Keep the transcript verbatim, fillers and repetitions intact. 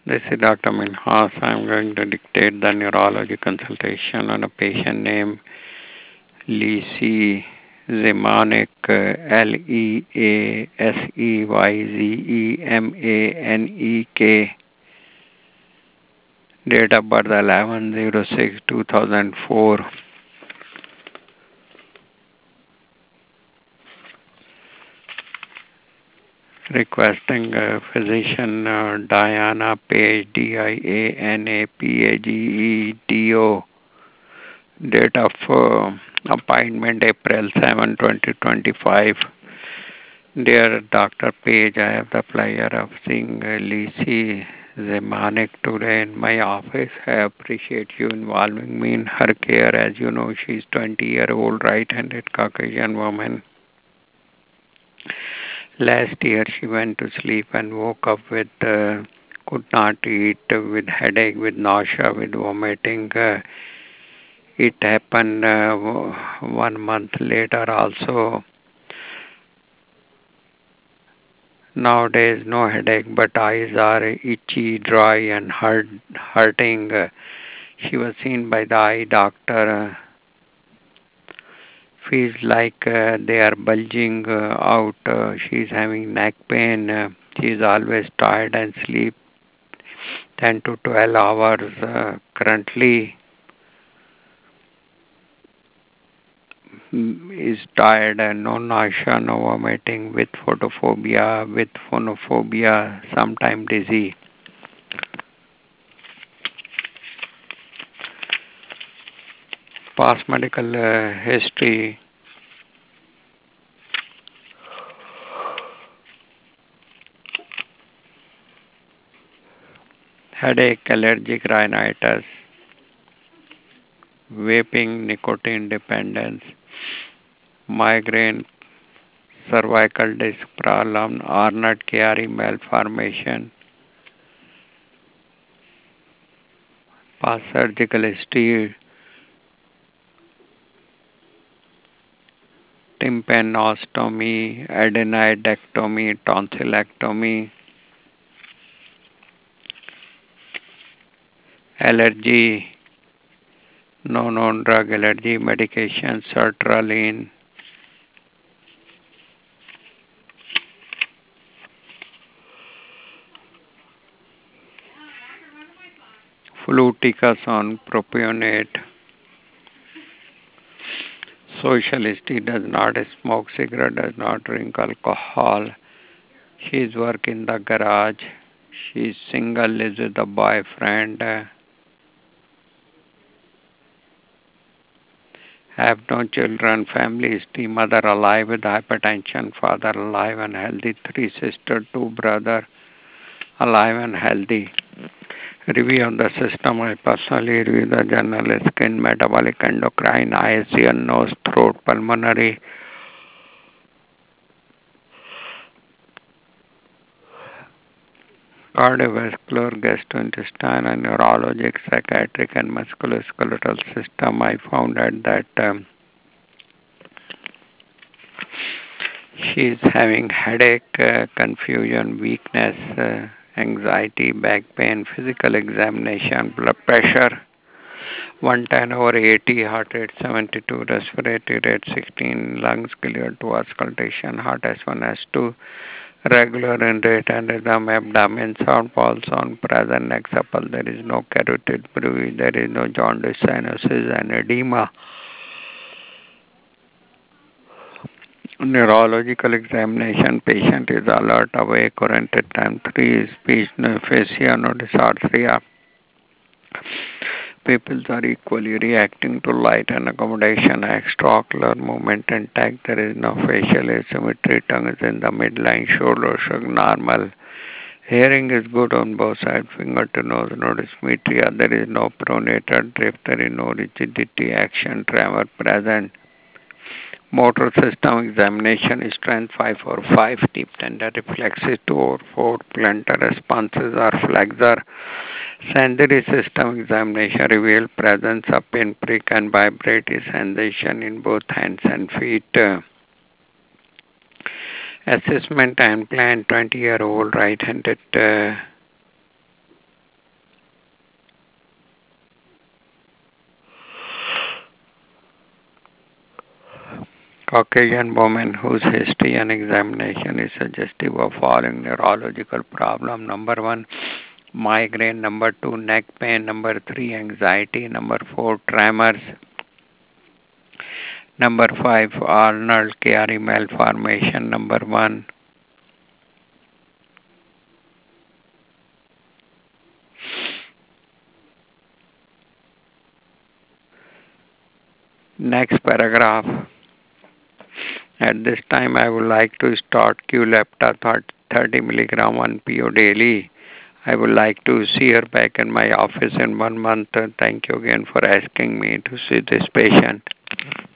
This is Doctor Minhas. I'm going to dictate the neurology consultation on a patient named Leasey Zemanek, L E A S E Y Z E M A N E K. Date of birth eleven oh six two thousand four. Requesting uh, physician uh, Diana Page, D I A N A P A G E T O. Date of uh, appointment April seventh, twenty twenty-five. Dear Doctor Page, I have the pleasure of seeing uh, Leasey Zemanek today in my office. I appreciate you involving me in her care. As you know, she is twenty year old right-handed Caucasian woman. Last year she went to sleep and woke up with uh, could not eat, with headache, with nausea, with vomiting. Uh, it happened uh, one month later also. Nowadays no headache, but eyes are itchy, dry and hurt, hurting. Uh, she was seen by the eye doctor. Uh, feels like uh, they are bulging uh, out. Uh, she is having neck pain. Uh, she is always tired and sleep ten to twelve hours. Uh, currently mm, is tired and no nausea, no vomiting, with photophobia, with phonophobia, sometimes dizzy. Past medical uh, history: headache, allergic rhinitis, vaping, nicotine dependence, migraine, cervical disc problem, Arnott-Chiari malformation, past surgical history, tympanostomy, adenidectomy, tonsillectomy, allergy, no known drug allergy medication, sertraline, fluticasone, propionate. Social history: does not smoke cigarette, does not drink alcohol. She is work in the garage. She is single, lives with a boyfriend. Have no children. Family history: mother alive with hypertension, father alive and healthy, three sisters, two brothers alive and healthy. Review of the system: I personally review the general skin, metabolic, endocrine, eyes, ear, nose, throat, pulmonary, cardiovascular, gastrointestinal, neurologic, psychiatric, and musculoskeletal system. I found out that um, she is having headache, uh, confusion, weakness, uh, anxiety, back pain, physical examination, blood pressure one ten over eighty, heart rate seventy-two, respiratory rate sixteen, lungs clear to auscultation, heart S one, S two, regular in rate and rhythm, abdomen sound, pulse sound, present, neck supple, there is no carotid bruit, there is no jaundice, cyanosis and edema. Neurological examination: patient is alert, awake, oriented time three, speech, no aphasia, no dysarthria. Pupils are equally reacting to light and accommodation, extraocular movement intact, there is no facial asymmetry, tongue is in the midline, shoulder shrug normal. Hearing is good on both sides, finger to nose, no dysmetria, there is no pronator drift, there is no rigidity, action, tremor present. Motor system examination: strength five or five, deep tender reflexes two or four, plantar responses are flexor. Sensory system examination revealed presence of pinprick and vibratory sensation in both hands and feet. Uh, assessment and plan: twenty year old right handed uh, Caucasian woman whose history and examination is suggestive of following neurological problem. Number one, migraine. Number two, neck pain. Number three, anxiety. Number four, tremors. Number five, Arnold Chiari malformation. Number one. Next paragraph. At this time, I would like to start Qlepta thirty milligram one P O daily. I would like to see her back in my office in one month. Thank you again for asking me to see this patient.